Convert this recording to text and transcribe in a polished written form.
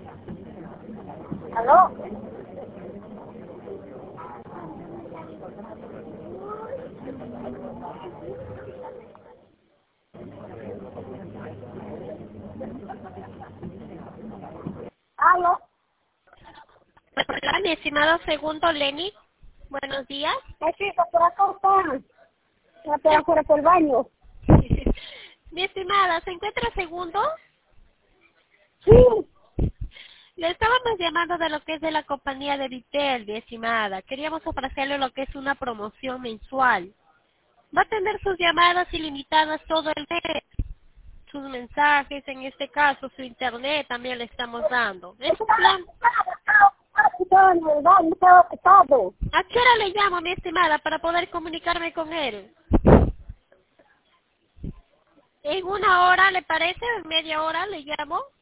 ¿Aló? ¿Aló? Hola, mi estimado segundo Lenny. Buenos días. Chica, por acá está. Ya estoy afuera por el baño. Mi estimada, ¿se encuentra segundo? Sí. Le estábamos llamando de lo que es de la compañía de Vitel, mi estimada. Queríamos ofrecerle lo que es una promoción mensual. Va a tener sus llamadas ilimitadas todo el mes. Sus mensajes, en este caso, su internet también le estamos dando. Es un plan. Estaba en el baño, estaba ocupado. ¿A qué hora le llamo, mi estimada, para poder comunicarme con él? ¿En una hora, le parece? ¿En media hora le llamo?